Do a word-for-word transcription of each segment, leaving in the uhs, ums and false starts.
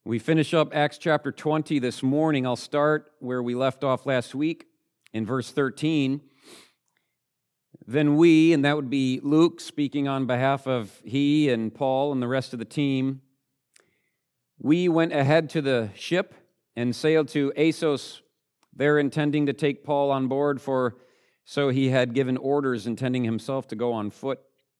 We finish up Acts chapter twenty this morning. I'll start where we left off last week in verse thirteen. Then we, and that would be Luke speaking on behalf of he and Paul and the rest of the team, we went ahead to the ship and sailed to Assos, there intending to take Paul on board, for so he had given orders, intending himself to go on foot.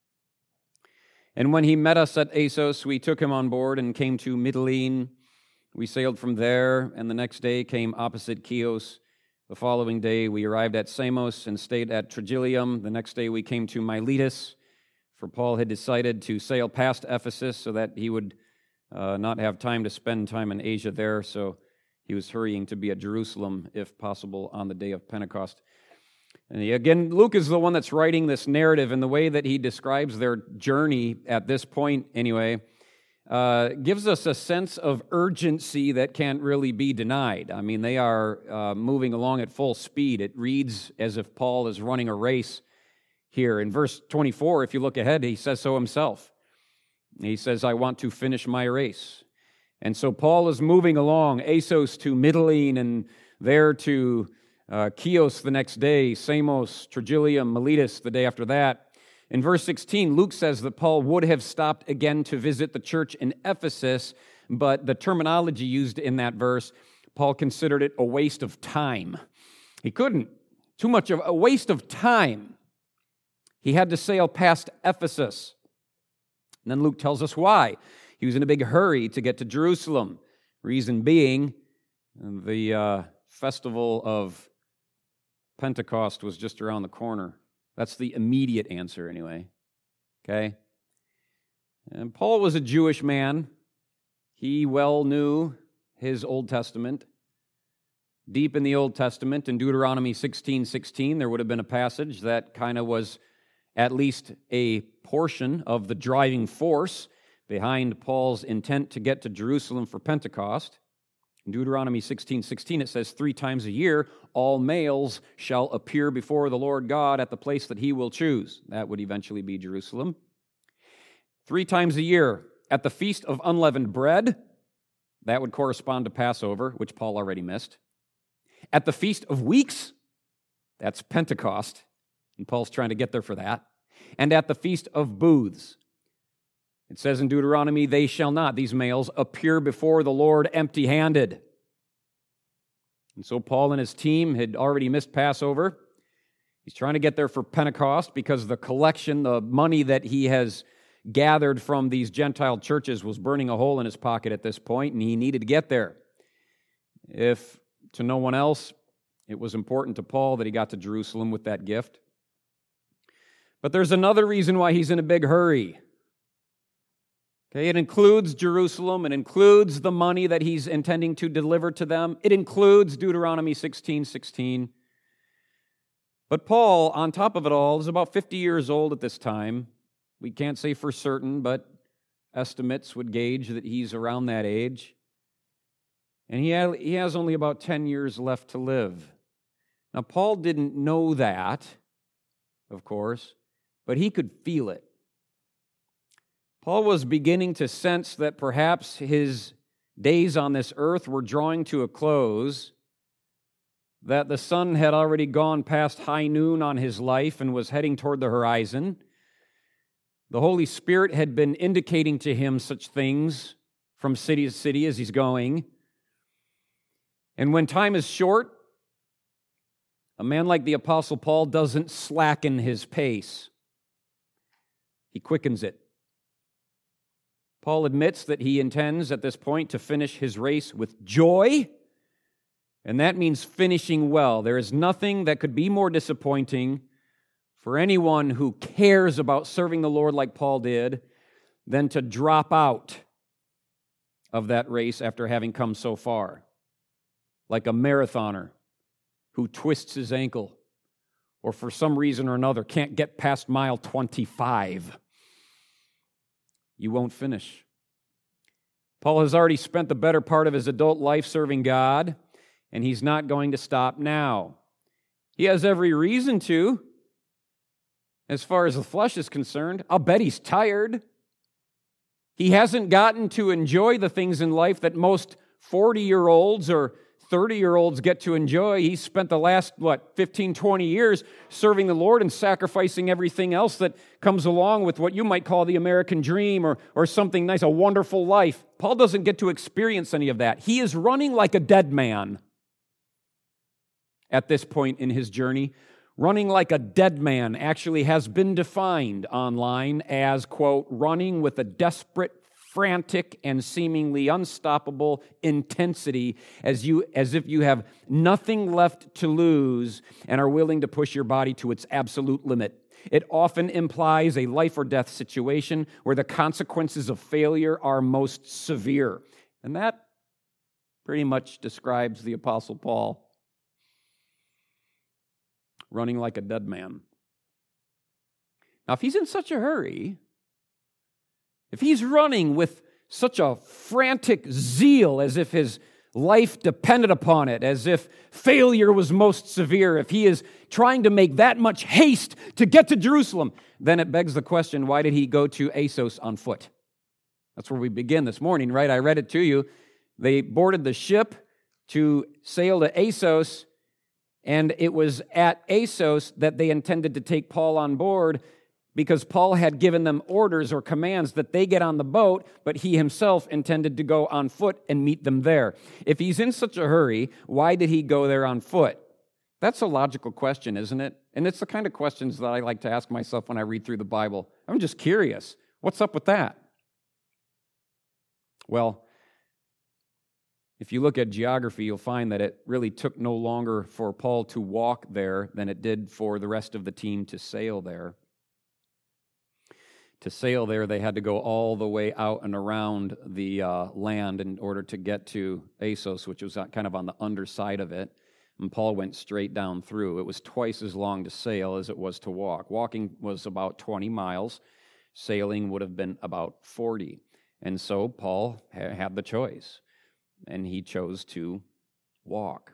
And when he met us at Assos, we took him on board and came to Mytilene. We sailed from there, and the next day came opposite Chios. The following day we arrived at Samos and stayed at Trogyllium. The next day we came to Miletus, for Paul had decided to sail past Ephesus so that he would uh, not have time to spend time in Asia there, so he was hurrying to be at Jerusalem, if possible, on the day of Pentecost. And he, again, Luke is the one that's writing this narrative, and the way that he describes their journey at this point, anyway, uh, gives us a sense of urgency that can't really be denied. I mean, they are uh, moving along at full speed. It reads as if Paul is running a race here. In verse twenty-four, if you look ahead, he says so himself. He says, I want to finish my race. And so Paul is moving along, Assos to Mytilene, and there to Uh, Chios the next day, Samos, Trogyllium, Miletus the day after that. In verse sixteen, Luke says that Paul would have stopped again to visit the church in Ephesus, but the terminology used in that verse, Paul considered it a waste of time. He couldn't. Too much of a waste of time. He had to sail past Ephesus. And then Luke tells us why. He was in a big hurry to get to Jerusalem. Reason being, the uh, festival of Pentecost was just around the corner. That's the immediate answer anyway. Okay? And Paul was a Jewish man. He well knew his Old Testament. Deep in the Old Testament, in Deuteronomy sixteen sixteen, there would have been a passage that kind of was at least a portion of the driving force behind Paul's intent to get to Jerusalem for Pentecost. In Deuteronomy sixteen sixteen, it says, three times a year, all males shall appear before the Lord God at the place that he will choose. That would eventually be Jerusalem. Three times a year, at the Feast of Unleavened Bread, that would correspond to Passover, which Paul already missed. At the Feast of Weeks, that's Pentecost, and Paul's trying to get there for that. And at the Feast of Booths, it says in Deuteronomy, they shall not, these males, appear before the Lord empty-handed. And so Paul and his team had already missed Passover. He's trying to get there for Pentecost because the collection, the money that he has gathered from these Gentile churches was burning a hole in his pocket at this point, and he needed to get there. If to no one else, it was important to Paul that he got to Jerusalem with that gift. But there's another reason why he's in a big hurry. Okay, it includes Jerusalem. It includes the money that he's intending to deliver to them. It includes Deuteronomy sixteen sixteen. But Paul, on top of it all, is about fifty years old at this time. We can't say for certain, but estimates would gauge that he's around that age. And he ha- he has only about ten years left to live. Now, Paul didn't know that, of course, but he could feel it. Paul was beginning to sense that perhaps his days on this earth were drawing to a close, that the sun had already gone past high noon on his life and was heading toward the horizon. The Holy Spirit had been indicating to him such things from city to city as he's going. And when time is short, a man like the Apostle Paul doesn't slacken his pace. He quickens it. Paul admits that he intends at this point to finish his race with joy, and that means finishing well. There is nothing that could be more disappointing for anyone who cares about serving the Lord like Paul did than to drop out of that race after having come so far, like a marathoner who twists his ankle or for some reason or another can't get past mile twenty-five. You won't finish. Paul has already spent the better part of his adult life serving God, and he's not going to stop now. He has every reason to. As far as the flesh is concerned, I'll bet he's tired. He hasn't gotten to enjoy the things in life that most forty-year-olds or thirty-year-olds get to enjoy. He's spent the last, what, fifteen, twenty years serving the Lord and sacrificing everything else that comes along with what you might call the American dream or, or something nice, a wonderful life. Paul doesn't get to experience any of that. He is running like a dead man at this point in his journey. Running like a dead man actually has been defined online as, quote, running with a desperate, frantic, and seemingly unstoppable intensity as you as if you have nothing left to lose and are willing to push your body to its absolute limit. It often implies a life or death situation where the consequences of failure are most severe. And that pretty much describes the Apostle Paul. Running like a dead man. Now, if he's in such a hurry, if he's running with such a frantic zeal as if his life depended upon it, as if failure was most severe, if he is trying to make that much haste to get to Jerusalem, then it begs the question, why did he go to Assos on foot? That's where we begin this morning, right? I read it to you. They boarded the ship to sail to Assos, and it was at Assos that they intended to take Paul on board because Paul had given them orders or commands that they get on the boat, but he himself intended to go on foot and meet them there. If he's in such a hurry, why did he go there on foot? That's a logical question, isn't it? And it's the kind of questions that I like to ask myself when I read through the Bible. I'm just curious. What's up with that? Well, if you look at geography, you'll find that it really took no longer for Paul to walk there than it did for the rest of the team to sail there. To sail there, they had to go all the way out and around the uh, land in order to get to Assos, which was kind of on the underside of it. And Paul went straight down through. It was twice as long to sail as it was to walk. Walking was about twenty miles. Sailing would have been about forty. And so Paul ha- had the choice. And he chose to walk.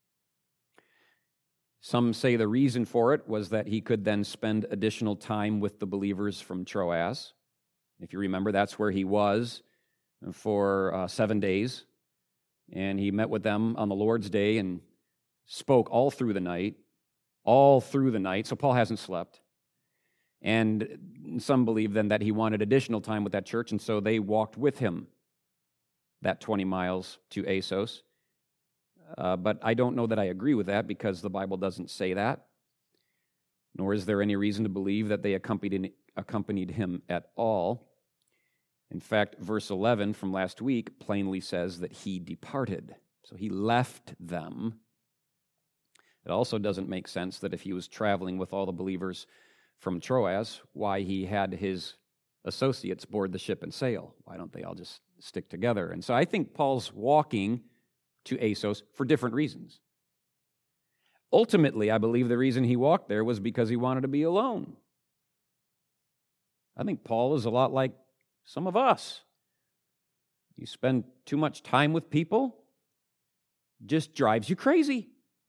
Some say the reason for it was that he could then spend additional time with the believers from Troas. If you remember, that's where he was for uh, seven days. And he met with them on the Lord's Day and spoke all through the night, all through the night. So Paul hasn't slept. And some believe then that he wanted additional time with that church, and so they walked with him that twenty miles to Assos. Uh, but I don't know that I agree with that because the Bible doesn't say that, nor is there any reason to believe that they accompanied, accompanied him at all. In fact, verse eleven from last week plainly says that he departed. So he left them. It also doesn't make sense that if he was traveling with all the believers from Troas, why he had his associates board the ship and sail. Why don't they all just stick together? And so I think Paul's walking to Assos for different reasons. Ultimately, I believe the reason he walked there was because he wanted to be alone. I think Paul is a lot like some of us. You spend too much time with people, just drives you crazy.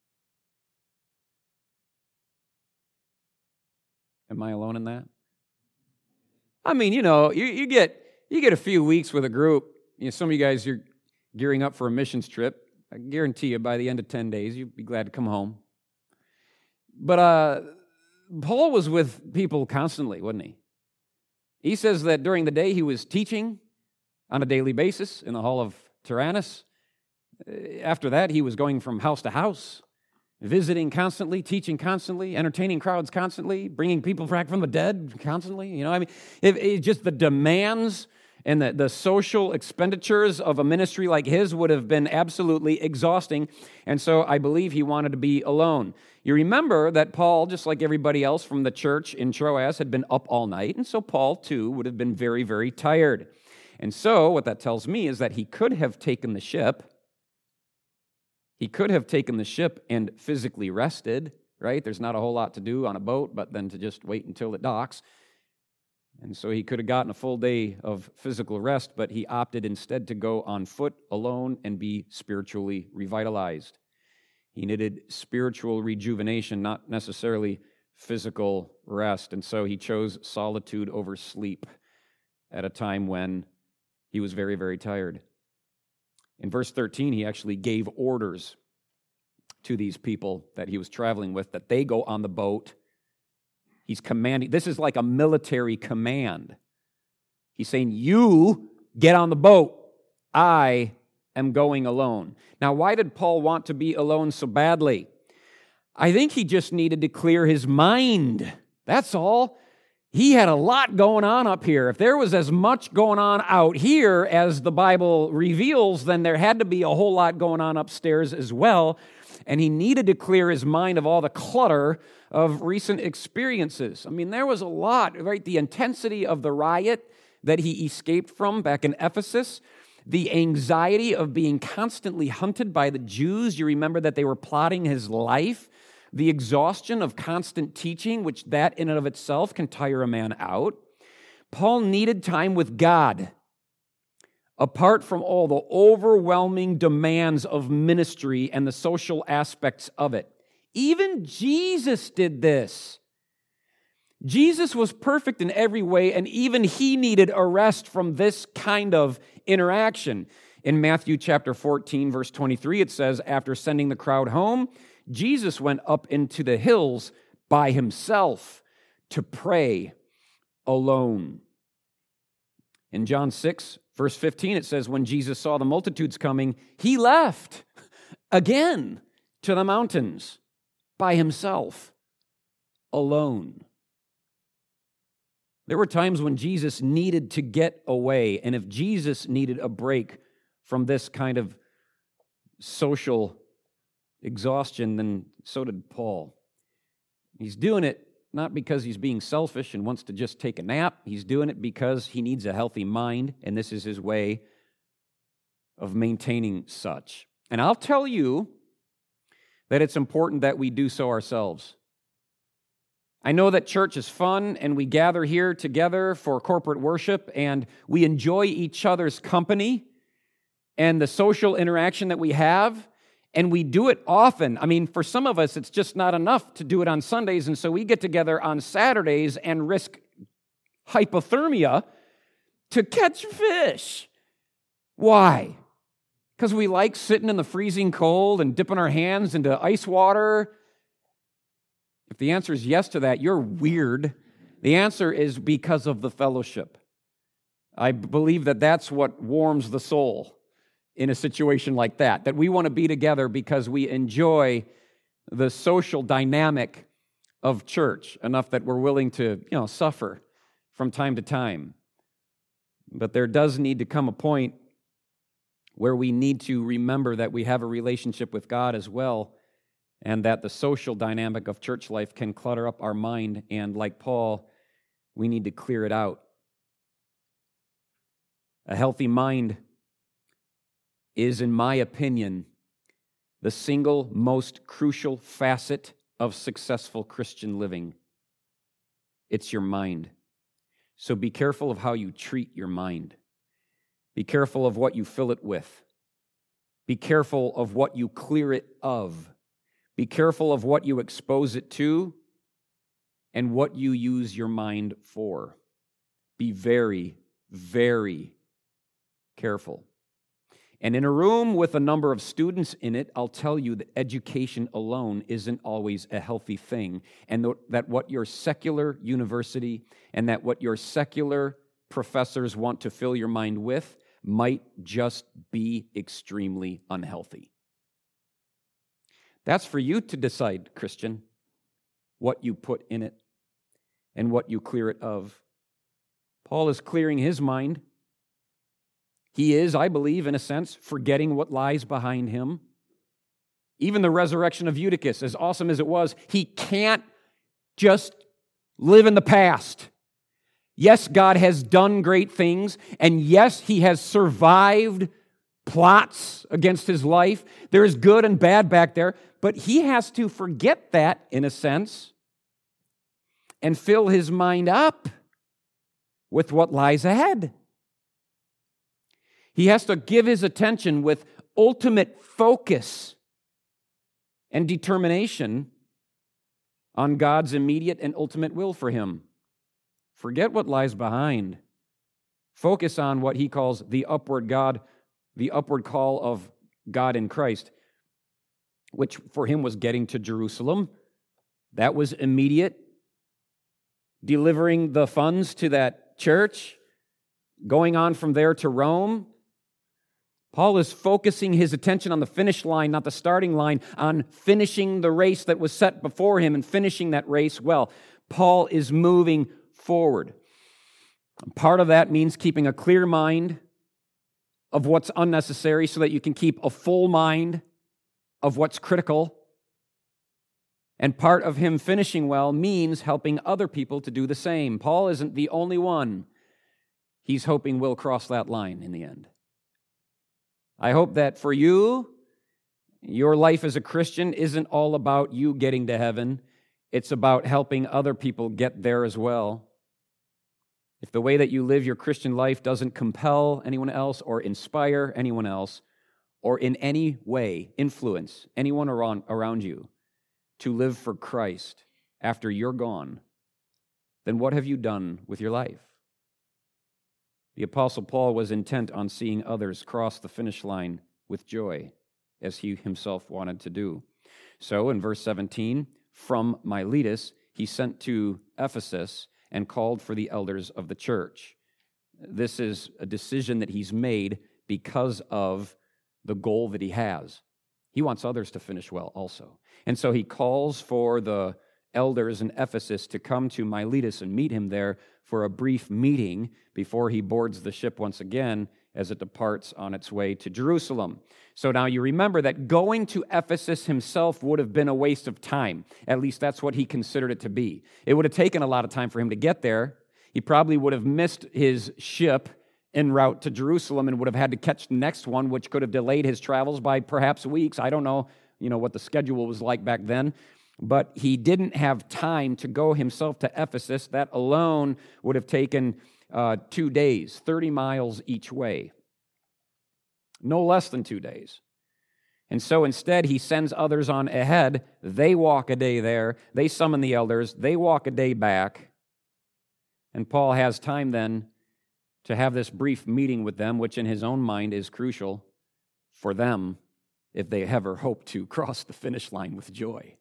Am I alone in that? I mean, you know, you, you get you get a few weeks with a group. You know, some of you guys, you're gearing up for a missions trip. I guarantee you, by the end of ten days, you'll be glad to come home. But uh, Paul was with people constantly, wasn't he? He says that during the day he was teaching on a daily basis in the hall of Tyrannus. After that, he was going from house to house, visiting constantly, teaching constantly, entertaining crowds constantly, bringing people back from the dead constantly. You know, I mean, it, it just the demands and the, the social expenditures of a ministry like his would have been absolutely exhausting. And so I believe he wanted to be alone. You remember that Paul, just like everybody else from the church in Troas, had been up all night. And so Paul, too, would have been very, very tired. And so what that tells me is that he could have taken the ship. He could have taken the ship and physically rested, right? There's not a whole lot to do on a boat, but then to just wait until it docks. And so he could have gotten a full day of physical rest, but he opted instead to go on foot alone and be spiritually revitalized. He needed spiritual rejuvenation, not necessarily physical rest. And so he chose solitude over sleep at a time when He was very, very tired. In verse thirteen, he actually gave orders to these people that he was traveling with that they go on the boat. He's commanding. This is like a military command. He's saying, you get on the boat. I am going alone. Now, why did Paul want to be alone so badly? I think he just needed to clear his mind. That's all. He had a lot going on up here. If there was as much going on out here as the Bible reveals, then there had to be a whole lot going on upstairs as well. And he needed to clear his mind of all the clutter of recent experiences. I mean, there was a lot, right? The intensity of the riot that he escaped from back in Ephesus, the anxiety of being constantly hunted by the Jews. You remember that they were plotting his life. The exhaustion of constant teaching, which that in and of itself can tire a man out. Paul needed time with God, apart from all the overwhelming demands of ministry and the social aspects of it. Even Jesus did this. Jesus was perfect in every way, and even he needed a rest from this kind of interaction. In Matthew chapter fourteen, verse twenty-three, it says, after sending the crowd home, Jesus went up into the hills by himself to pray alone. In John six, verse fifteen, it says, when Jesus saw the multitudes coming, he left again to the mountains by himself, alone. There were times when Jesus needed to get away, and if Jesus needed a break from this kind of social exhaustion, then so did Paul. He's doing it not because he's being selfish and wants to just take a nap. He's doing it because he needs a healthy mind, and this is his way of maintaining such. And I'll tell you that it's important that we do so ourselves. I know that church is fun, and we gather here together for corporate worship, and we enjoy each other's company and the social interaction that we have, and we do it often. I mean, for some of us, it's just not enough to do it on Sundays, and so we get together on Saturdays and risk hypothermia to catch fish. Why? Because we like sitting in the freezing cold and dipping our hands into ice water. If the answer is yes to that, you're weird. The answer is because of the fellowship. I believe that that's what warms the soul in a situation like that, that we want to be together because we enjoy the social dynamic of church enough that we're willing to, you know, suffer from time to time. But there does need to come a point where we need to remember that we have a relationship with God as well, and that the social dynamic of church life can clutter up our mind, and like Paul, we need to clear it out. A healthy mind is, in my opinion, the single most crucial facet of successful Christian living. It's your mind. So be careful of how you treat your mind. Be careful of what you fill it with. Be careful of what you clear it of. Be careful of what you expose it to and what you use your mind for. Be very, very careful. And in a room with a number of students in it, I'll tell you that education alone isn't always a healthy thing, and that what your secular university and that what your secular professors want to fill your mind with might just be extremely unhealthy. That's for you to decide, Christian, what you put in it and what you clear it of. Paul is clearing his mind. He is, I believe, in a sense, forgetting what lies behind him. Even the resurrection of Eutychus, as awesome as it was, he can't just live in the past. Yes, God has done great things, and yes, he has survived plots against his life. There is good and bad back there, but he has to forget that, in a sense, and fill his mind up with what lies ahead. He has to give his attention with ultimate focus and determination on God's immediate and ultimate will for him. Forget what lies behind. Focus on what he calls the upward God, the upward call of God in Christ, which for him was getting to Jerusalem. That was immediate. Delivering the funds to that church, going on from there to Rome. Paul is focusing his attention on the finish line, not the starting line, on finishing the race that was set before him and finishing that race well. Paul is moving forward. Part of that means keeping a clear mind of what's unnecessary so that you can keep a full mind of what's critical. And part of him finishing well means helping other people to do the same. Paul isn't the only one. He's hoping we'll cross that line in the end. I hope that for you, your life as a Christian isn't all about you getting to heaven. It's about helping other people get there as well. If the way that you live your Christian life doesn't compel anyone else or inspire anyone else or in any way influence anyone around, around you to live for Christ after you're gone, then what have you done with your life? The Apostle Paul was intent on seeing others cross the finish line with joy, as he himself wanted to do. So in verse seventeen, from Miletus, he sent to Ephesus and called for the elders of the church. This is a decision that he's made because of the goal that he has. He wants others to finish well also. And so he calls for the elders in Ephesus to come to Miletus and meet him there for a brief meeting before he boards the ship once again as it departs on its way to Jerusalem. So now you remember that going to Ephesus himself would have been a waste of time. At least that's what he considered it to be. It would have taken a lot of time for him to get there. He probably would have missed his ship en route to Jerusalem and would have had to catch the next one, which could have delayed his travels by perhaps weeks. I don't know, you know, what the schedule was like back then. But he didn't have time to go himself to Ephesus. That alone would have taken uh, two days, thirty miles each way. No less than two days. And so instead, he sends others on ahead. They walk a day there. They summon the elders. They walk a day back. And Paul has time then to have this brief meeting with them, which in his own mind is crucial for them if they ever hope to cross the finish line with joy.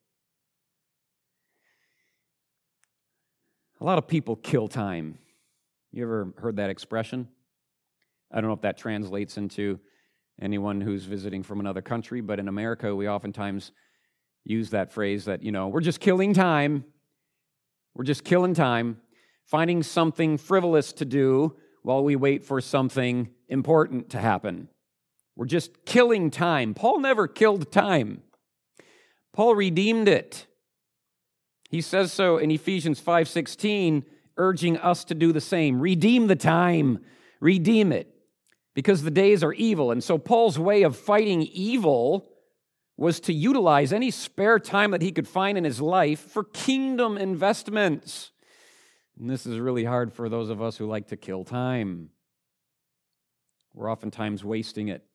A lot of people kill time. You ever heard that expression? I don't know if that translates into anyone who's visiting from another country, but in America, we oftentimes use that phrase that, you know, we're just killing time. We're just killing time, finding something frivolous to do while we wait for something important to happen. We're just killing time. Paul never killed time. Paul redeemed it. He says so in Ephesians five sixteen, urging us to do the same. Redeem the time. Redeem it. Because the days are evil. And so Paul's way of fighting evil was to utilize any spare time that he could find in his life for kingdom investments. And this is really hard for those of us who like to kill time. We're oftentimes wasting it.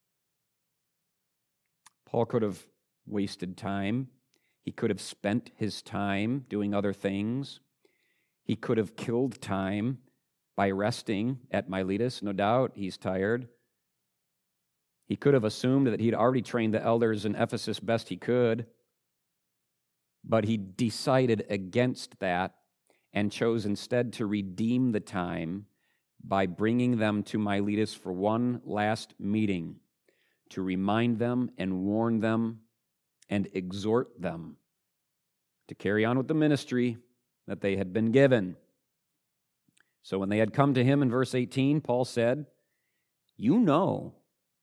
Paul could have wasted time. He could have spent his time doing other things. He could have killed time by resting at Miletus. No doubt he's tired. He could have assumed that he'd already trained the elders in Ephesus best he could, but he decided against that and chose instead to redeem the time by bringing them to Miletus for one last meeting, to remind them and warn them and exhort them to carry on with the ministry that they had been given. So when they had come to him in verse eighteen, Paul said, You know,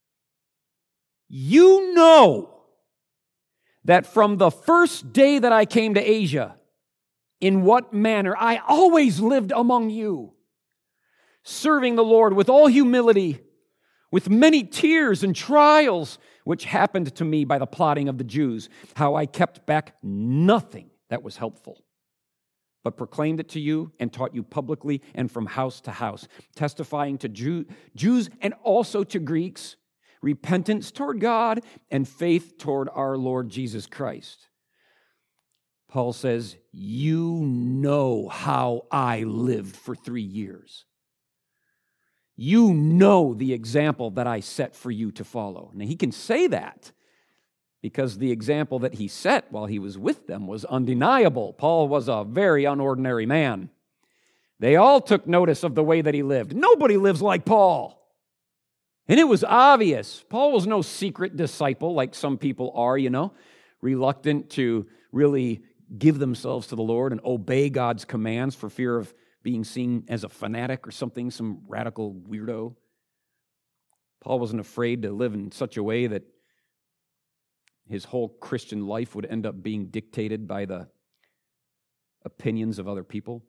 you know that from the first day that I came to Asia, in what manner I always lived among you, serving the Lord with all humility, with many tears and trials, which happened to me by the plotting of the Jews, how I kept back nothing that was helpful, but proclaimed it to you and taught you publicly and from house to house, testifying to Jew, Jews and also to Greeks, repentance toward God and faith toward our Lord Jesus Christ. Paul says, you know how I lived for three years. You know the example that I set for you to follow. Now, he can say that because the example that he set while he was with them was undeniable. Paul was a very unordinary man. They all took notice of the way that he lived. Nobody lives like Paul. And it was obvious. Paul was no secret disciple like some people are, you know, reluctant to really give themselves to the Lord and obey God's commands for fear of being seen as a fanatic or something, some radical weirdo. Paul wasn't afraid to live in such a way that his whole Christian life would end up being dictated by the opinions of other people.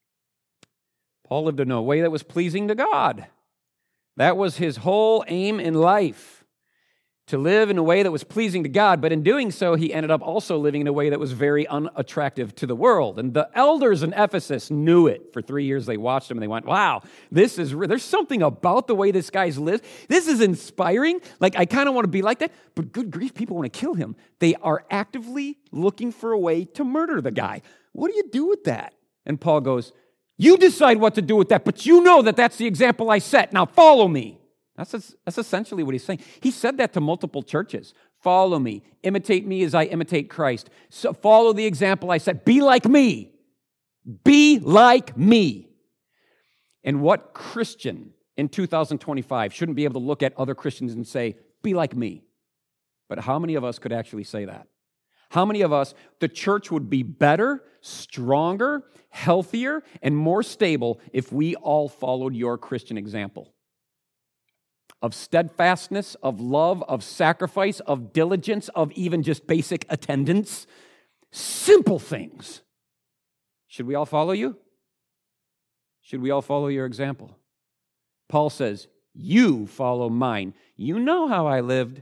Paul lived in a way that was pleasing to God. That was his whole aim in life, to live in a way that was pleasing to God. But in doing so, he ended up also living in a way that was very unattractive to the world. And the elders in Ephesus knew it. For three years, they watched him and they went, wow, this is, there's something about the way this guy's lived. This is inspiring. Like, I kind of want to be like that. But good grief, people want to kill him. They are actively looking for a way to murder the guy. What do you do with that? And Paul goes, you decide what to do with that, but you know that that's the example I set. Now follow me. That's, that's essentially what he's saying. He said that to multiple churches. Follow me. Imitate me as I imitate Christ. So follow the example I set. Be like me. Be like me. And what Christian in two thousand twenty-five shouldn't be able to look at other Christians and say, be like me? But how many of us could actually say that? How many of us, the church would be better, stronger, healthier, and more stable if we all followed your Christian example? Of steadfastness, of love, of sacrifice, of diligence, of even just basic attendance. Simple things. Should we all follow you? Should we all follow your example? Paul says, you follow mine. You know how I lived.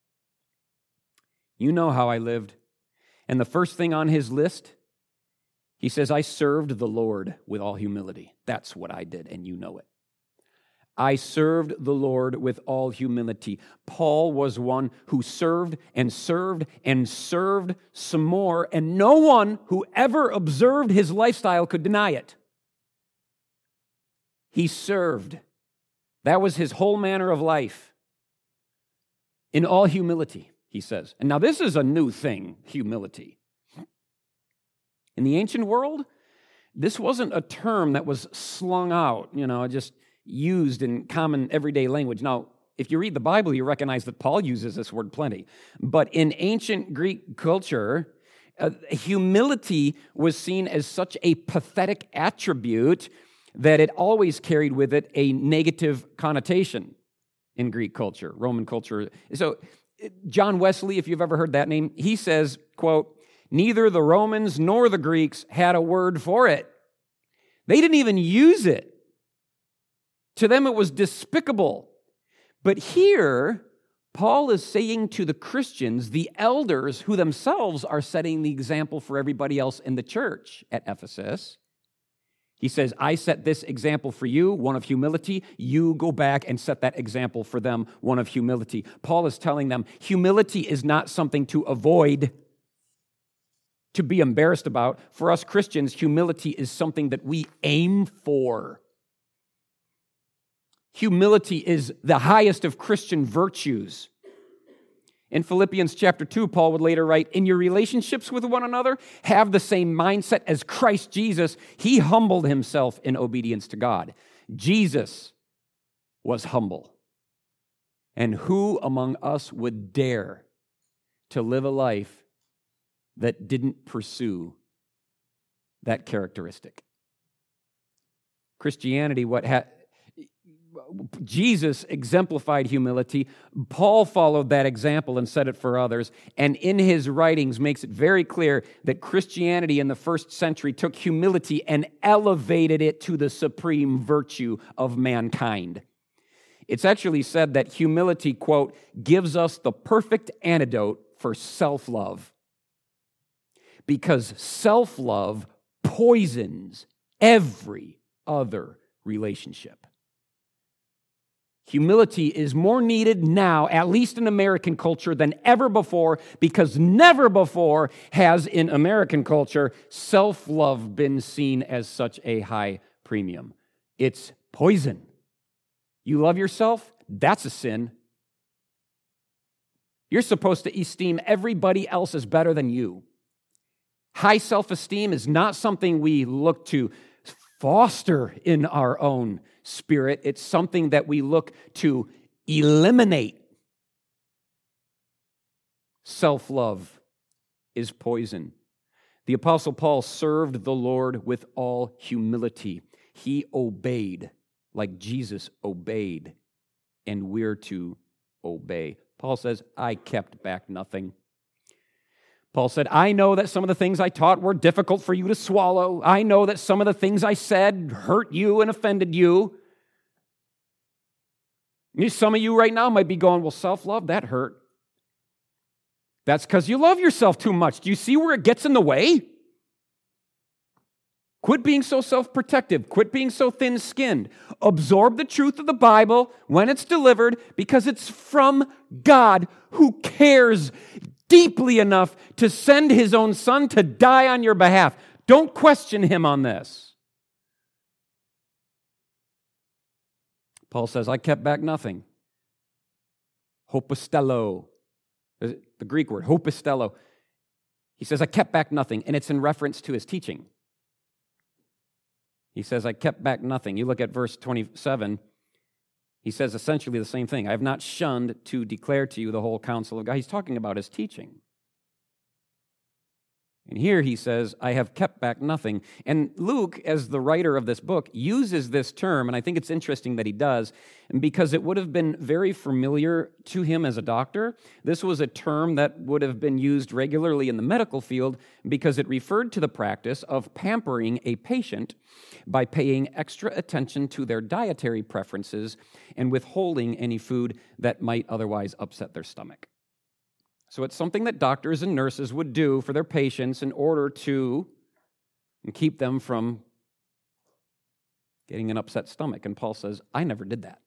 You know how I lived. And the first thing on his list, he says, I served the Lord with all humility. That's what I did, and you know it. I served the Lord with all humility. Paul was one who served and served and served some more, and no one who ever observed his lifestyle could deny it. He served. That was his whole manner of life. In all humility, he says. And now this is a new thing, humility. In the ancient world, this wasn't a term that was slung out, you know, just used in common everyday language. Now, if you read the Bible, you recognize that Paul uses this word plenty. But in ancient Greek culture, uh, humility was seen as such a pathetic attribute that it always carried with it a negative connotation in Greek culture, Roman culture. So John Wesley, if you've ever heard that name, he says, quote, neither the Romans nor the Greeks had a word for it. They didn't even use it. To them, it was despicable. But here, Paul is saying to the Christians, the elders who themselves are setting the example for everybody else in the church at Ephesus, he says, I set this example for you, one of humility. You go back and set that example for them, one of humility. Paul is telling them, humility is not something to avoid, to be embarrassed about. For us Christians, humility is something that we aim for. Humility is the highest of Christian virtues. In Philippians chapter two, Paul would later write, in your relationships with one another, have the same mindset as Christ Jesus. He humbled himself in obedience to God. Jesus was humble. And who among us would dare to live a life that didn't pursue that characteristic? Christianity, what had... Jesus exemplified humility. Paul followed that example and set it for others. And in his writings makes it very clear that Christianity in the first century took humility and elevated it to the supreme virtue of mankind. It's actually said that humility, quote, gives us the perfect antidote for self-love. Because self-love poisons every other relationship. Humility is more needed now, at least in American culture, than ever before, because never before has, in American culture, self-love been seen as such a high premium. It's poison. You love yourself? That's a sin. You're supposed to esteem everybody else as better than you. High self-esteem is not something we look to foster in our own spirit. It's something that we look to eliminate. Self-love is poison. The Apostle Paul served the Lord with all humility. He obeyed like Jesus obeyed, and we're to obey. Paul says, I kept back nothing. Paul said, I know that some of the things I taught were difficult for you to swallow. I know that some of the things I said hurt you and offended you. Some of you right now might be going, well, self-love, that hurt. That's because you love yourself too much. Do you see where it gets in the way? Quit being so self-protective. Quit being so thin-skinned. Absorb the truth of the Bible when it's delivered because it's from God who cares deeply enough to send his own son to die on your behalf. Don't question him on this. Paul says, I kept back nothing. Hopostello. The Greek word, hopostello. He says, I kept back nothing, and it's in reference to his teaching. He says, I kept back nothing. You look at verse twenty-seven, he says essentially the same thing. I have not shunned to declare to you the whole counsel of God. He's talking about his teaching. And here he says, I have kept back nothing. And Luke, as the writer of this book, uses this term, and I think it's interesting that he does, because it would have been very familiar to him as a doctor. This was a term that would have been used regularly in the medical field because it referred to the practice of pampering a patient by paying extra attention to their dietary preferences and withholding any food that might otherwise upset their stomach. So it's something that doctors and nurses would do for their patients in order to keep them from getting an upset stomach. And Paul says, I never did that.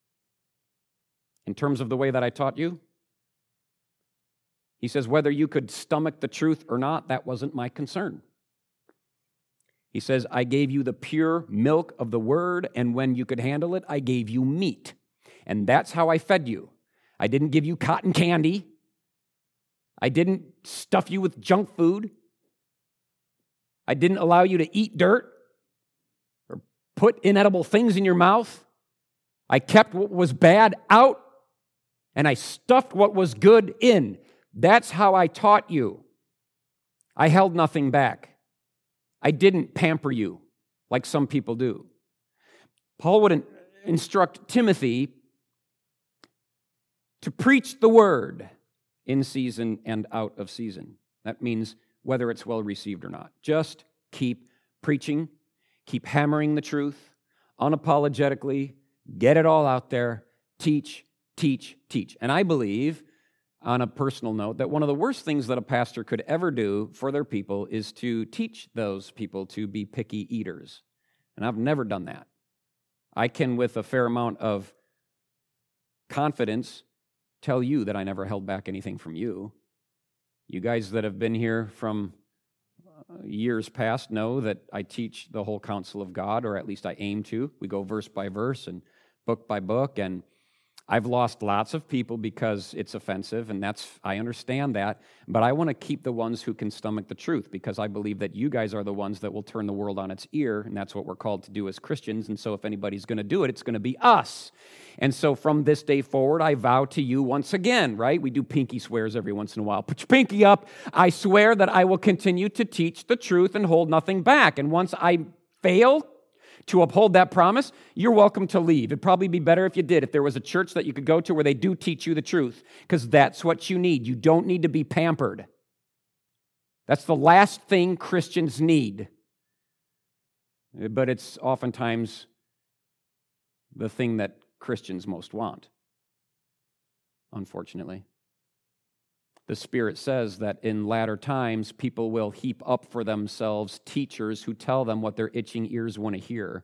In terms of the way that I taught you, he says, whether you could stomach the truth or not, that wasn't my concern. He says, I gave you the pure milk of the word, and when you could handle it, I gave you meat. And that's how I fed you. I didn't give you cotton candy. I didn't stuff you with junk food. I didn't allow you to eat dirt or put inedible things in your mouth. I kept what was bad out, and I stuffed what was good in. That's how I taught you. I held nothing back. I didn't pamper you like some people do. Paul would instruct Timothy to preach the word in season and out of season. That means whether it's well received or not. Just keep preaching, keep hammering the truth, unapologetically, get it all out there, teach, teach, teach. And I believe, on a personal note, that one of the worst things that a pastor could ever do for their people is to teach those people to be picky eaters. And I've never done that. I can, with a fair amount of confidence, tell you that I never held back anything from you. You guys that have been here from years past know that I teach the whole counsel of God, or at least I aim to. We go verse by verse and book by book, and I've lost lots of people because it's offensive, and that's, I understand that, but I want to keep the ones who can stomach the truth, because I believe that you guys are the ones that will turn the world on its ear, and that's what we're called to do as Christians, and so if anybody's going to do it, it's going to be us. And so from this day forward, I vow to you once again, right? We do pinky swears every once in a while. Put your pinky up. I swear that I will continue to teach the truth and hold nothing back, and once I fail to uphold that promise, you're welcome to leave. It'd probably be better if you did, if there was a church that you could go to where they do teach you the truth, because that's what you need. You don't need to be pampered. That's the last thing Christians need. But it's oftentimes the thing that Christians most want, unfortunately. The Spirit says that in latter times, people will heap up for themselves teachers who tell them what their itching ears want to hear.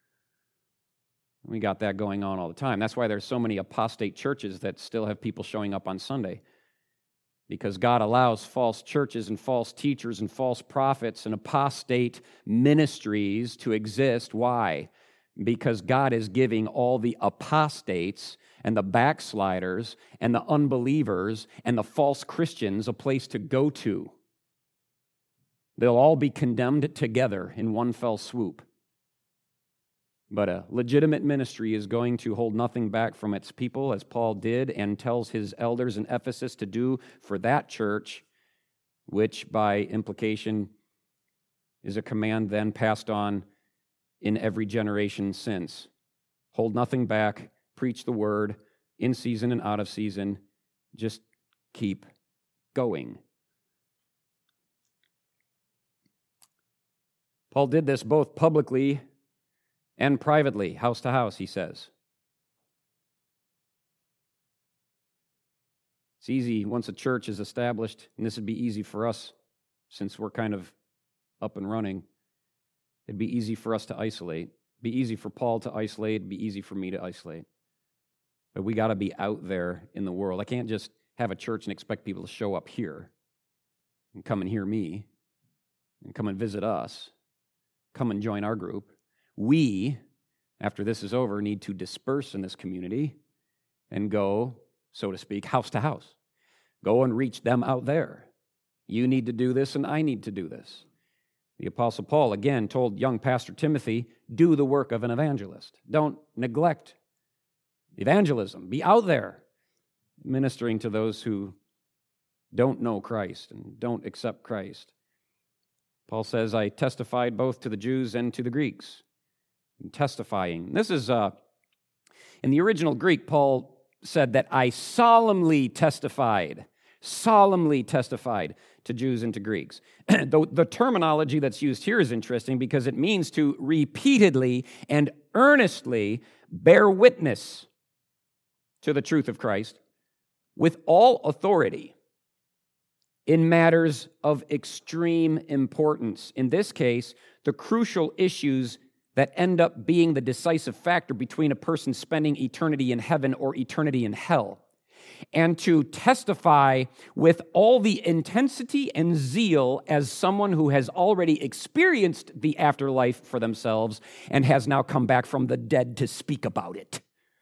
We got that going on all the time. That's why there's so many apostate churches that still have people showing up on Sunday. Because God allows false churches and false teachers and false prophets and apostate ministries to exist. Why? because God is giving all the apostates and the backsliders and the unbelievers and the false Christians a place to go to. They'll all be condemned together in one fell swoop. But a legitimate ministry is going to hold nothing back from its people, as Paul did and tells his elders in Ephesus to do for that church, which by implication is a command then passed on in every generation since. Hold nothing back, preach the word, in season and out of season. Just keep going. Paul did this both publicly and privately, house to house, he says. It's easy once a church is established, and this would be easy for us since we're kind of up and running. It'd be easy for us to isolate. It'd be easy for Paul to isolate. It'd be easy for me to isolate. But we got to be out there in the world. I can't just have a church and expect people to show up here and come and hear me and come and visit us, come and join our group. We, after this is over, need to disperse in this community and go, so to speak, house to house. Go and reach them out there. You need to do this and I need to do this. The Apostle Paul, again, told young Pastor Timothy, do the work of an evangelist. Don't neglect evangelism. Be out there ministering to those who don't know Christ and don't accept Christ. Paul says, I testified both to the Jews and to the Greeks. And testifying. This is, uh, in the original Greek, Paul said that I solemnly testified, solemnly testified to Jews and to Greeks. the, the terminology that's used here is interesting because it means to repeatedly and earnestly bear witness to the truth of Christ with all authority in matters of extreme importance. In this case, the crucial issues that end up being the decisive factor between a person spending eternity in heaven or eternity in hell. And to testify with all the intensity and zeal as someone who has already experienced the afterlife for themselves and has now come back from the dead to speak about it.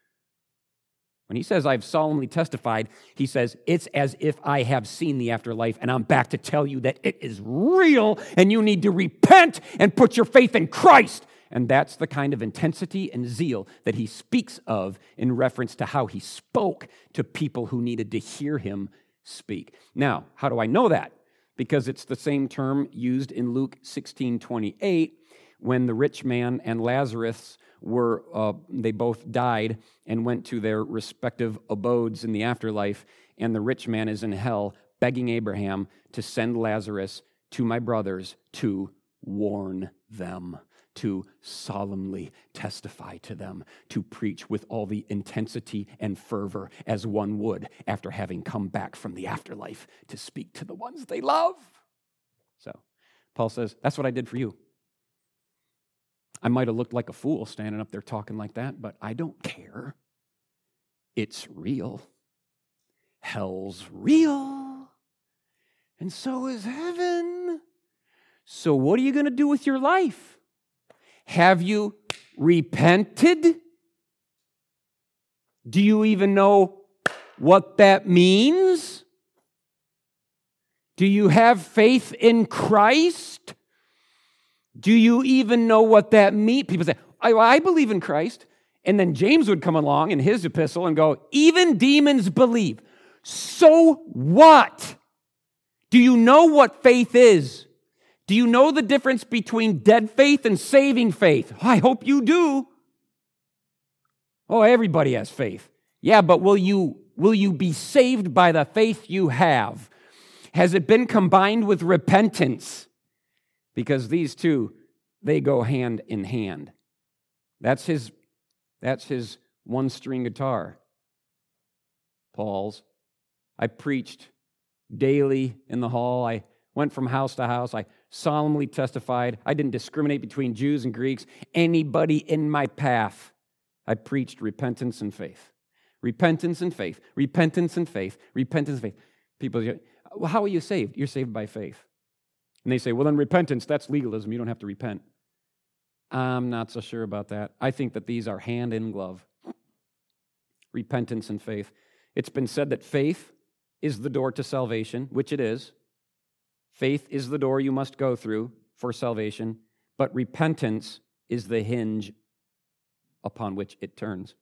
When he says, I've solemnly testified, he says, it's as if I have seen the afterlife and I'm back to tell you that it is real and you need to repent and put your faith in Christ. And that's the kind of intensity and zeal that he speaks of in reference to how he spoke to people who needed to hear him speak. Now, how do I know that? Because it's the same term used in Luke sixteen twenty-eight when the rich man and Lazarus were, uh, they both died and went to their respective abodes in the afterlife, and the rich man is in hell begging Abraham to send Lazarus to my brothers to warn them, to solemnly testify to them, to preach with all the intensity and fervor as one would after having come back from the afterlife to speak to the ones they love. So, Paul says, that's what I did for you. I might have looked like a fool standing up there talking like that, but I don't care. It's real. Hell's real. And so is heaven. So what are you going to do with your life? Have you repented? Do you even know what that means? Do you have faith in Christ? Do you even know what that means? People say, I, I believe in Christ. And then James would come along in his epistle and go, even demons believe. So what? Do you know what faith is? Do you know the difference between dead faith and saving faith? I hope you do. Oh, everybody has faith. Yeah, but will you, will you be saved by the faith you have? Has it been combined with repentance? Because these two, they go hand in hand. That's his, that's his one-string guitar. Paul's. I preached daily in the hall. I went from house to house. I solemnly testified. I didn't discriminate between Jews and Greeks. Anybody in my path, I preached repentance and faith. Repentance and faith. Repentance and faith. Repentance and faith. People say, well, how are you saved? You're saved by faith. And they say, well, then repentance, that's legalism. You don't have to repent. I'm not so sure about that. I think that these are hand in glove. Repentance and faith. It's been said that faith is the door to salvation, which it is. Faith is the door you must go through for salvation, but repentance is the hinge upon which it turns.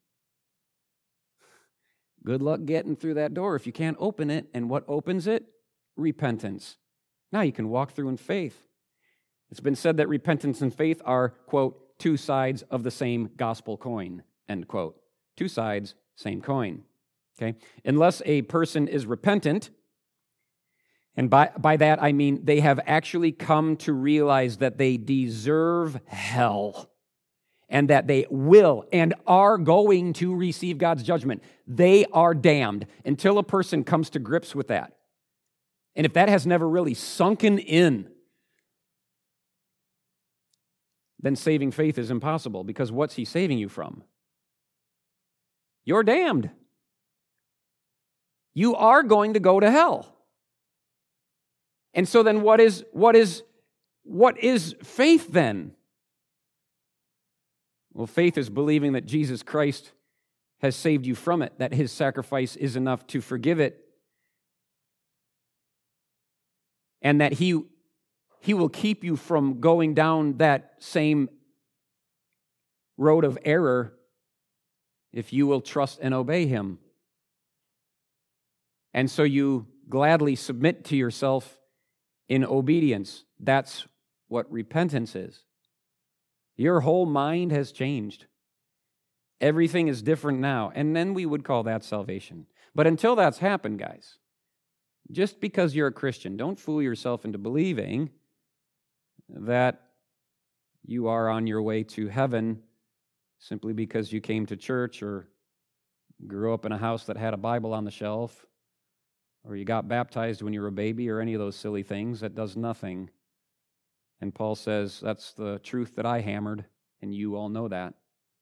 Good luck getting through that door if you can't open it, and what opens it? Repentance. Now you can walk through in faith. It's been said that repentance and faith are, quote, two sides of the same gospel coin, end quote. Two sides, same coin. Okay? Unless a person is repentant, and by, by that I mean they have actually come to realize that they deserve hell and that they will and are going to receive God's judgment. They are damned until a person comes to grips with that. And if that has never really sunken in, then saving faith is impossible, because what's he saving you from? You're damned. You are going to go to hell. And so then what is what is what is faith then? Well, faith is believing that Jesus Christ has saved you from it, that his sacrifice is enough to forgive it, and that he He will keep you from going down that same road of error if you will trust and obey him. And so you gladly submit to yourself in obedience. That's what repentance is. Your whole mind has changed. Everything is different now. And then we would call that salvation. But until that's happened, guys, just because you're a Christian, don't fool yourself into believing that you are on your way to heaven simply because you came to church or grew up in a house that had a Bible on the shelf, or you got baptized when you were a baby, or any of those silly things. That does nothing. And Paul says, that's the truth that I hammered, and you all know that.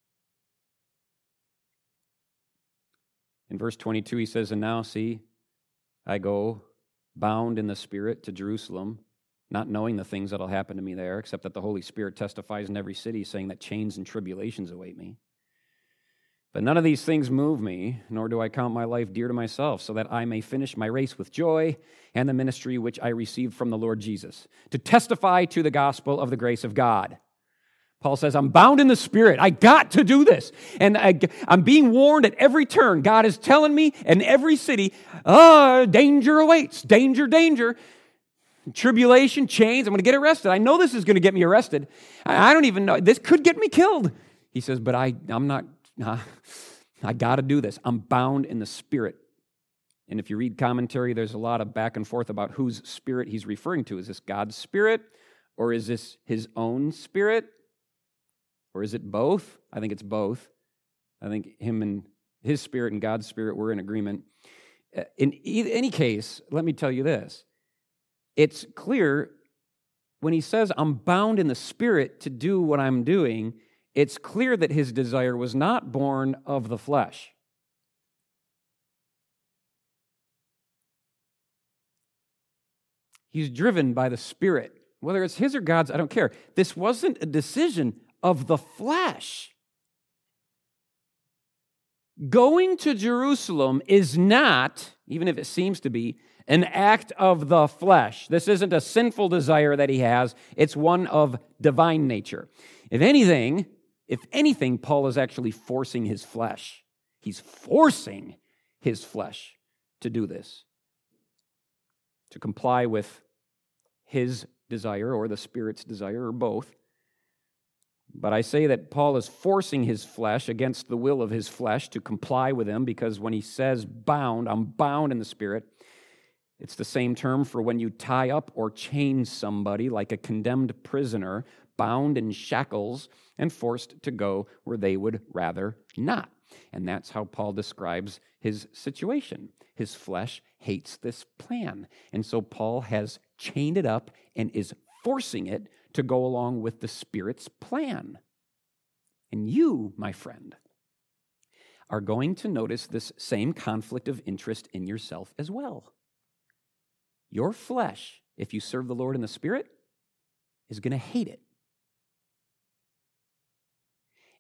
In verse twenty-two, he says, and now, see, I go bound in the Spirit to Jerusalem, not knowing the things that will happen to me there, except that the Holy Spirit testifies in every city, saying that chains and tribulations await me. But none of these things move me, nor do I count my life dear to myself, so that I may finish my race with joy and the ministry which I received from the Lord Jesus, to testify to the gospel of the grace of God. Paul says, I'm bound in the Spirit. I got to do this. And I, I'm being warned at every turn. God is telling me in every city, oh, danger awaits, danger, danger. Tribulation, chains, I'm going to get arrested. I know this is going to get me arrested. I, I don't even know. This could get me killed. He says, but I, I'm not, nah, I got to do this. I'm bound in the Spirit. And if you read commentary, there's a lot of back and forth about whose spirit he's referring to. Is this God's Spirit, or is this his own spirit? Or is it both? I think it's both. I think him and his spirit and God's Spirit were in agreement. In any case, let me tell you this. It's clear when he says, I'm bound in the Spirit to do what I'm doing, it's clear that his desire was not born of the flesh. He's driven by the Spirit. Whether it's his or God's, I don't care. This wasn't a decision of the flesh. Going to Jerusalem is not, even if it seems to be, an act of the flesh. This isn't a sinful desire that he has. It's one of divine nature. If anything, if anything, Paul is actually forcing his flesh. He's forcing his flesh to do this, to comply with his desire or the Spirit's desire, or both. But I say that Paul is forcing his flesh against the will of his flesh to comply with him, because when he says bound, I'm bound in the Spirit, it's the same term for when you tie up or chain somebody like a condemned prisoner, bound in shackles and forced to go where they would rather not. And that's how Paul describes his situation. His flesh hates this plan. And so Paul has chained it up and is forcing it to go along with the Spirit's plan. And you, my friend, are going to notice this same conflict of interest in yourself as well. Your flesh, if you serve the Lord in the Spirit, is going to hate it.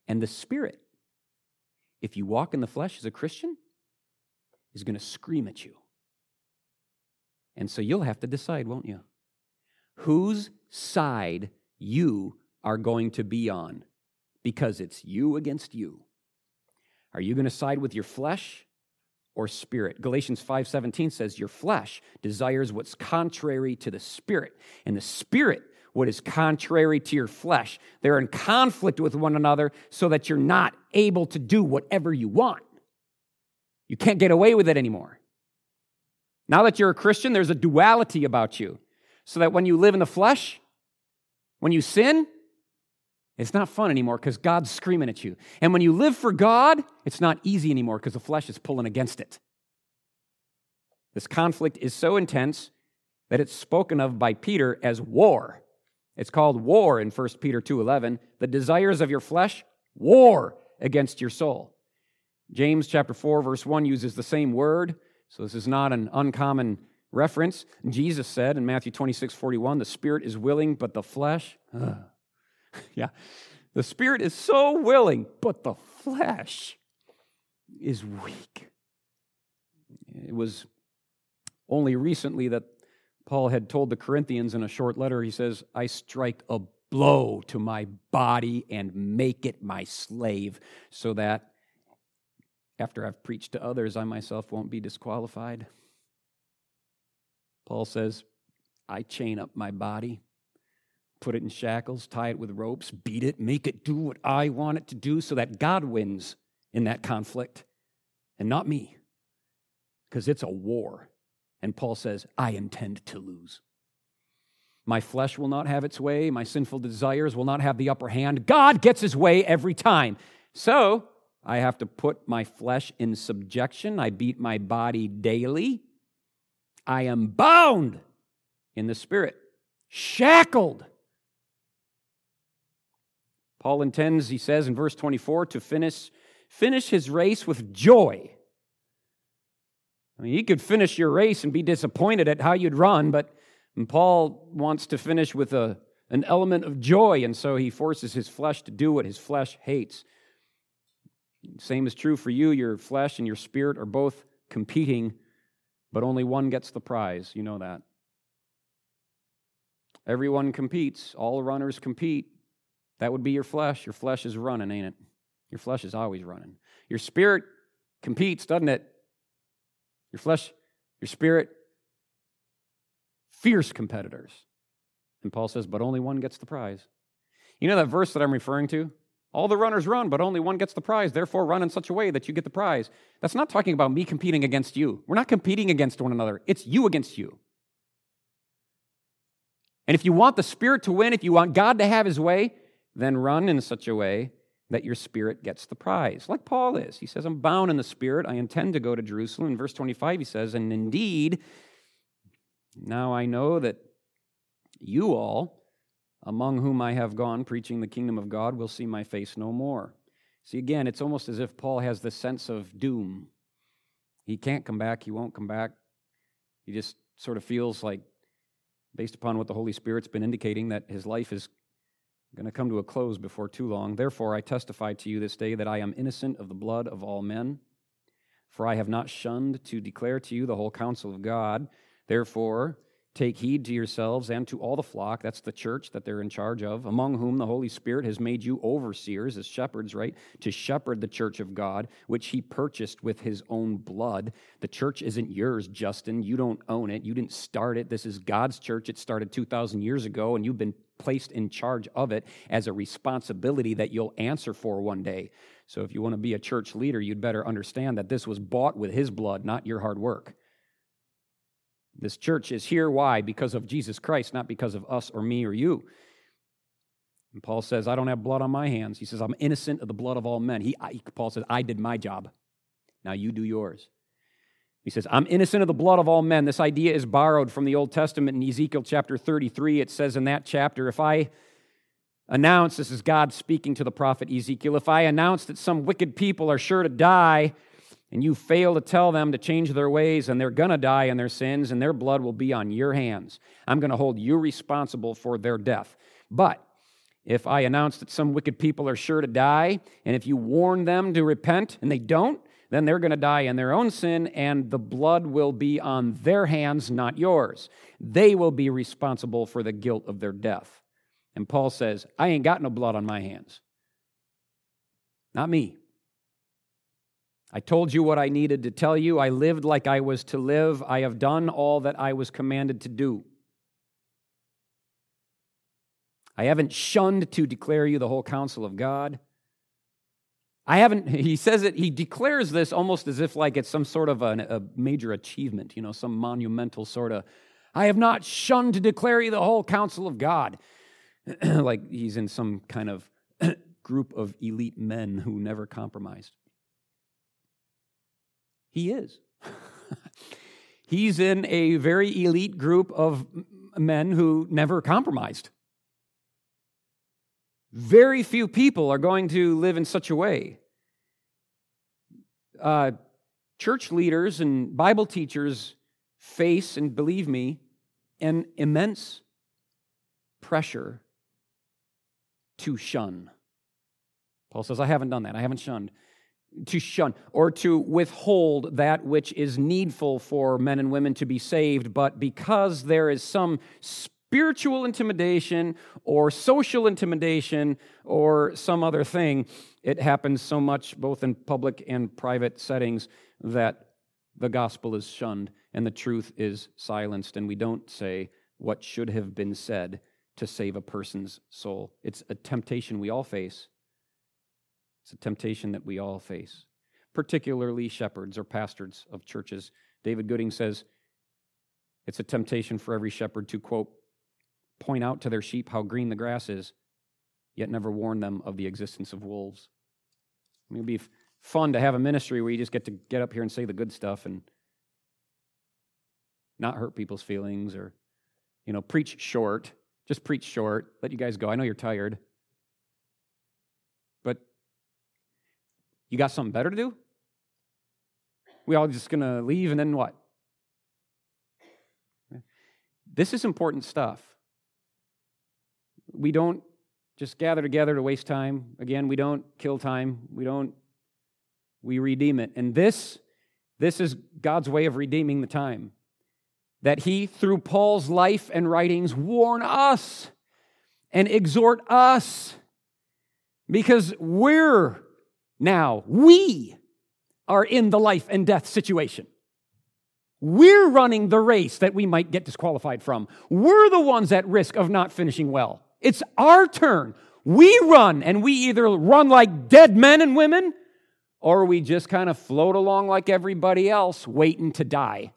And the Spirit, if you walk in the flesh as a Christian, is going to scream at you. And so you'll have to decide, won't you? Whose side you are going to be on, because it's you against you. Are you going to side with your flesh or spirit? Galatians five seventeen says your flesh desires what's contrary to the Spirit, and the Spirit what is contrary to your flesh. They're in conflict with one another so that you're not able to do whatever you want. You can't get away with it anymore. Now that you're a Christian, there's a duality about you, so that when you live in the flesh, when you sin, it's not fun anymore because God's screaming at you. And when you live for God, it's not easy anymore because the flesh is pulling against it. This conflict is so intense that it's spoken of by Peter as war. It's called war in First Peter two eleven. The desires of your flesh, war against your soul. James chapter four, verse one uses the same word, so this is not an uncommon reference. Jesus said in Matthew twenty-six forty-one, the spirit is willing, but the flesh, uh, yeah, the spirit is so willing, but the flesh is weak. It was only recently that Paul had told the Corinthians in a short letter, he says, I strike a blow to my body and make it my slave, so that after I've preached to others, I myself won't be disqualified. Paul says, I chain up my body, put it in shackles, tie it with ropes, beat it, make it do what I want it to do so that God wins in that conflict and not me, because it's a war. And Paul says, I intend to lose. My flesh will not have its way. My sinful desires will not have the upper hand. God gets his way every time. So I have to put my flesh in subjection. I beat my body daily. I am bound in the Spirit, shackled. Paul intends, he says in verse twenty-four, to finish, finish his race with joy. I mean, he could finish your race and be disappointed at how you'd run, but Paul wants to finish with a, an element of joy, and so he forces his flesh to do what his flesh hates. Same is true for you. Your flesh and your spirit are both competing, but only one gets the prize. You know that. Everyone competes. All runners compete. That would be your flesh. Your flesh is running, ain't it? Your flesh is always running. Your spirit competes, doesn't it? Your flesh, your spirit, fierce competitors. And Paul says, but only one gets the prize. You know that verse that I'm referring to? All the runners run, but only one gets the prize. Therefore, run in such a way that you get the prize. That's not talking about me competing against you. We're not competing against one another. It's you against you. And if you want the Spirit to win, if you want God to have his way, then run in such a way that your spirit gets the prize, like Paul is. He says, I'm bound in the Spirit. I intend to go to Jerusalem. In verse twenty-five, he says, and indeed, now I know that you all, among whom I have gone preaching the kingdom of God, will see my face no more. See, again, it's almost as if Paul has this sense of doom. He can't come back. He won't come back. He just sort of feels like, based upon what the Holy Spirit's been indicating, that his life is going to come to a close before too long. Therefore, I testify to you this day that I am innocent of the blood of all men, for I have not shunned to declare to you the whole counsel of God. Therefore, take heed to yourselves and to all the flock, that's the church that they're in charge of, among whom the Holy Spirit has made you overseers as shepherds, right? To shepherd the church of God, which he purchased with his own blood. The church isn't yours, Justin. You don't own it. You didn't start it. This is God's church. It started two thousand years ago, and you've been placed in charge of it as a responsibility that you'll answer for one day. So if you want to be a church leader, you'd better understand that this was bought with his blood, not your hard work. This church is here. Why? Because of Jesus Christ, not because of us or me or you. And Paul says, I don't have blood on my hands. He says, I'm innocent of the blood of all men. He, I, Paul says, I did my job. Now you do yours. He says, I'm innocent of the blood of all men. This idea is borrowed from the Old Testament in Ezekiel chapter thirty-three. It says in that chapter, if I announce, this is God speaking to the prophet Ezekiel, if I announce that some wicked people are sure to die, and you fail to tell them to change their ways, and they're going to die in their sins, and their blood will be on your hands. I'm going to hold you responsible for their death. But If I announce that some wicked people are sure to die, and if you warn them to repent and they don't, then they're going to die in their own sin, and the blood will be on their hands, not yours. They will be responsible for the guilt of their death. And Paul says, I ain't got no blood on my hands. Not me. I told you what I needed to tell you. I lived like I was to live. I have done all that I was commanded to do. I haven't shunned to declare you the whole counsel of God. I haven't, he says it, he declares this almost as if like it's some sort of a, a major achievement, you know, some monumental sort of, I have not shunned to declare you the whole counsel of God. Like he's in some kind of group of elite men who never compromised. He is. He's in a very elite group of men who never compromised. Very few people are going to live in such a way. Uh, church leaders and Bible teachers face, and believe me, an immense pressure to shun. Paul says, I haven't done that. I haven't shunned. To shun, or to withhold that which is needful for men and women to be saved, but because there is some spiritual intimidation or social intimidation or some other thing, it happens so much both in public and private settings that the gospel is shunned and the truth is silenced, and we don't say what should have been said to save a person's soul. It's a temptation we all face. It's a temptation that we all face, particularly shepherds or pastors of churches. David Gooding says it's a temptation for every shepherd to, quote, point out to their sheep how green the grass is, yet never warn them of the existence of wolves. I mean, it'd be f- fun to have a ministry where you just get to get up here and say the good stuff and not hurt people's feelings, or, you know, preach short. Just preach short. Let you guys go. I know you're tired. But you got something better to do? We all just going to leave and then what? This is important stuff. We don't just gather together to waste time. Again, we don't kill time. We don't, we redeem it. And this, this is God's way of redeeming the time. That he, through Paul's life and writings, warn us and exhort us, because we're now, we are in the life and death situation. We're running the race that we might get disqualified from. We're the ones at risk of not finishing well. It's our turn. We run, and we either run like dead men and women, or we just kind of float along like everybody else, waiting to die.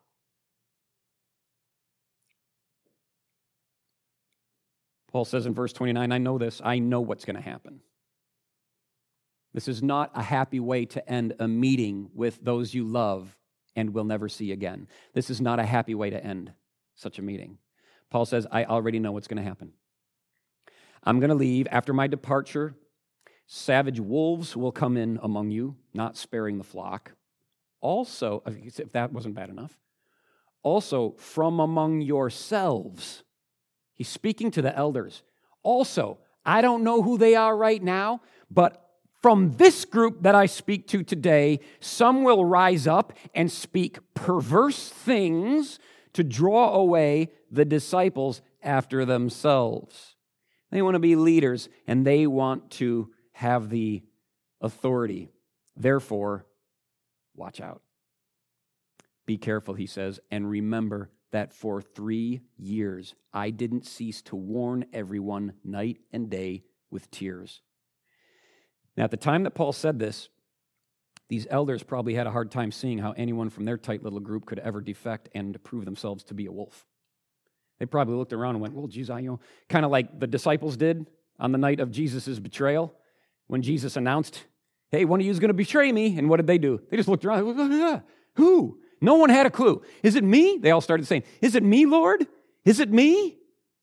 Paul says in verse twenty-nine, I know this. I know what's going to happen. This is not a happy way to end a meeting with those you love and will never see again. This is not a happy way to end such a meeting. Paul says, I already know what's going to happen. I'm going to leave. After my departure, savage wolves will come in among you, not sparing the flock. Also, if that wasn't bad enough, also from among yourselves. He's speaking to the elders. Also, I don't know who they are right now, but from this group that I speak to today, some will rise up and speak perverse things to draw away the disciples after themselves. They want to be leaders, and they want to have the authority. Therefore, watch out. Be careful, he says, and remember that for three years I didn't cease to warn everyone night and day with tears. Now, at the time that Paul said this, these elders probably had a hard time seeing how anyone from their tight little group could ever defect and prove themselves to be a wolf. They probably looked around and went, well, geez, I, you know, kind of like the disciples did on the night of Jesus' betrayal when Jesus announced, hey, one of you is going to betray me. And what did they do? They just looked around. Who? No one had a clue. Is it me? They all started saying, is it me, Lord? Is it me?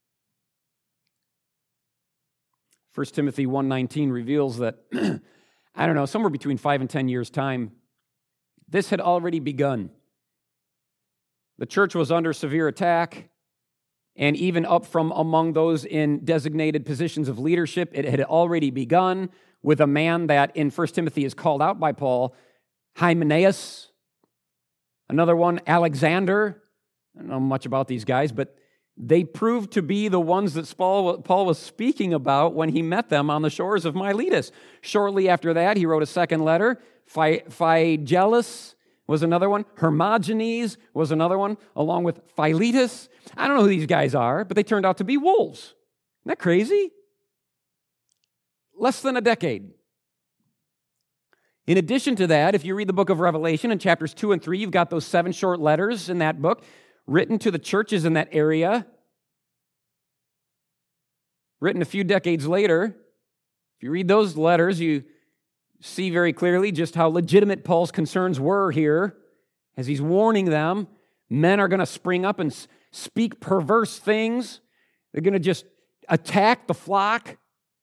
First Timothy one nineteen reveals that, I don't know, somewhere between five and ten years' time, this had already begun. The church was under severe attack, and even up from among those in designated positions of leadership. It had already begun with a man that in First Timothy is called out by Paul, Hymenaeus. Another one, Alexander. I don't know much about these guys, but they proved to be the ones that Paul was speaking about when he met them on the shores of Miletus. Shortly after that, he wrote a second letter. Phygellus was another one. Hermogenes was another one, along with Philetus. I don't know who these guys are, but they turned out to be wolves. Isn't that crazy? Less than a decade. In addition to that, if you read the book of Revelation in chapters two and three, you've got those seven short letters in that book written to the churches in that area. Written a few decades later. If you read those letters, you see very clearly just how legitimate Paul's concerns were here as he's warning them. Men are going to spring up and speak perverse things. They're going to just attack the flock.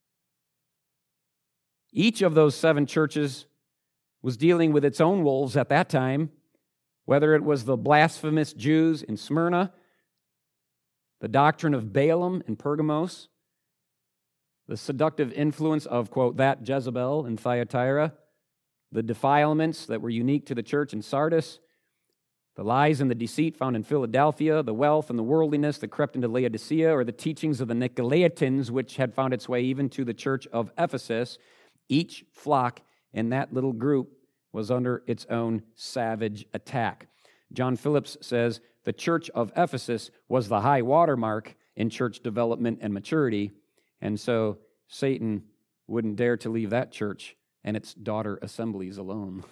Each of those seven churches was dealing with its own wolves at that time, whether it was the blasphemous Jews in Smyrna, the doctrine of Balaam in Pergamos, the seductive influence of, quote, that Jezebel in Thyatira, the defilements that were unique to the church in Sardis, the lies and the deceit found in Philadelphia, the wealth and the worldliness that crept into Laodicea, or the teachings of the Nicolaitans, which had found its way even to the church of Ephesus. Each flock in that little group was under its own savage attack. John Phillips says the church of Ephesus was the high watermark in church development and maturity, and so Satan wouldn't dare to leave that church and its daughter assemblies alone.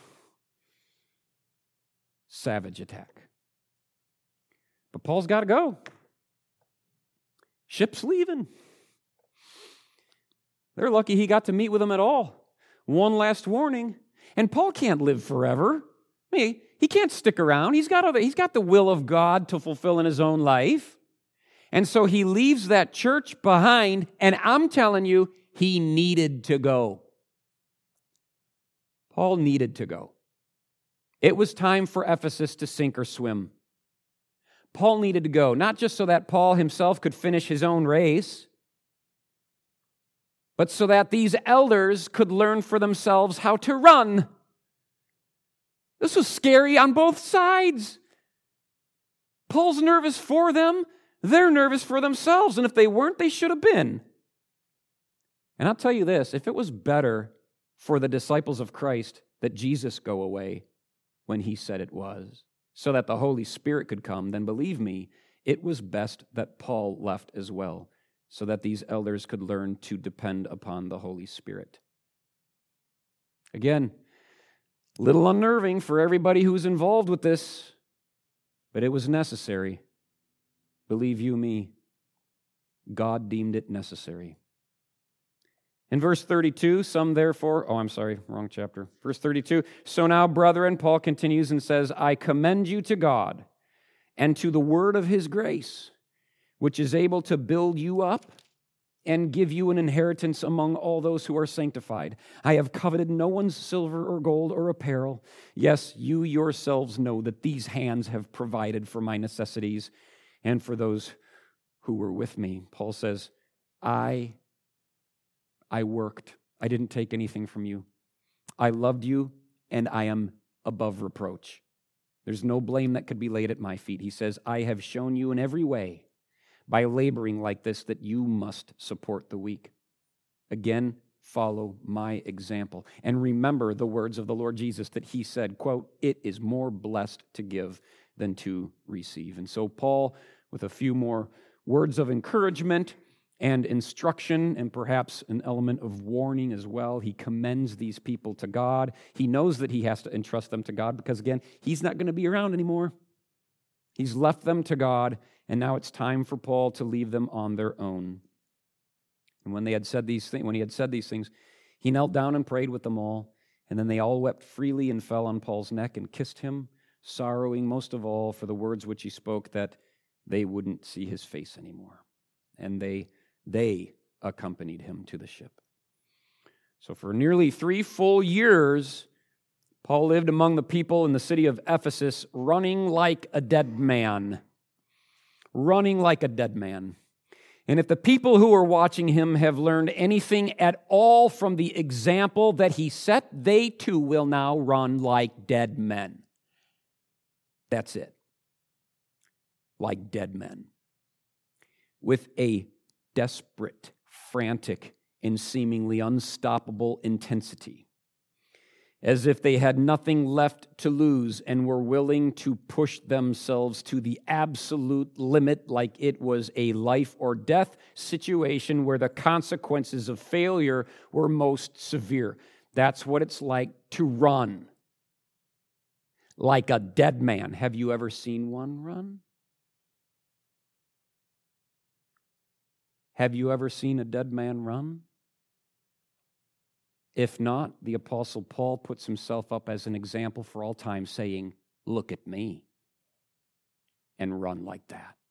Savage attack. But Paul's got to go. Ship's leaving. They're lucky he got to meet with them at all. One last warning. And Paul can't live forever. I mean, he can't stick around. He's got, other, he's got the will of God to fulfill in his own life. And so he leaves that church behind, and I'm telling you, he needed to go. Paul needed to go. It was time for Ephesus to sink or swim. Paul needed to go, not just so that Paul himself could finish his own race, but so that these elders could learn for themselves how to run. This was scary on both sides. Paul's nervous for them. They're nervous for themselves. And if they weren't, they should have been. And I'll tell you this, if it was better for the disciples of Christ that Jesus go away when he said it was, so that the Holy Spirit could come, then believe me, it was best that Paul left as well, so that these elders could learn to depend upon the Holy Spirit. Again, a little unnerving for everybody who's involved with this, but it was necessary. Believe you me, God deemed it necessary. In verse thirty-two, some therefore, oh, I'm sorry, wrong chapter. Verse thirty-two, so now, brethren, Paul continues and says, I commend you to God and to the word of his grace, which is able to build you up and give you an inheritance among all those who are sanctified. I have coveted no one's silver or gold or apparel. Yes, you yourselves know that these hands have provided for my necessities and for those who were with me. Paul says, I, I worked. I didn't take anything from you. I loved you, and I am above reproach. There's no blame that could be laid at my feet. He says, I have shown you in every way by laboring like this that you must support the weak. Again, follow my example. And remember the words of the Lord Jesus that he said, quote, it is more blessed to give than to receive. And so Paul, with a few more words of encouragement and instruction and perhaps an element of warning as well, he commends these people to God. He knows that he has to entrust them to God because, again, he's not going to be around anymore. He's left them to God, and now it's time for Paul to leave them on their own. And when they had said these things, when he had said these things, he knelt down and prayed with them all, and then they all wept freely and fell on Paul's neck and kissed him, sorrowing most of all for the words which he spoke, that they wouldn't see his face anymore. And they they accompanied him to the ship. So for nearly three full years, Paul lived among the people in the city of Ephesus, running like a dead man, running like a dead man. And if the people who are watching him have learned anything at all from the example that he set, they too will now run like dead men. That's it. Like dead men. With a desperate, frantic, and seemingly unstoppable intensity. As if they had nothing left to lose and were willing to push themselves to the absolute limit, like it was a life or death situation where the consequences of failure were most severe. That's what it's like to run like a dead man. Have you ever seen one run? Have you ever seen a dead man run? If not, the Apostle Paul puts himself up as an example for all time, saying, look at me, and run like that.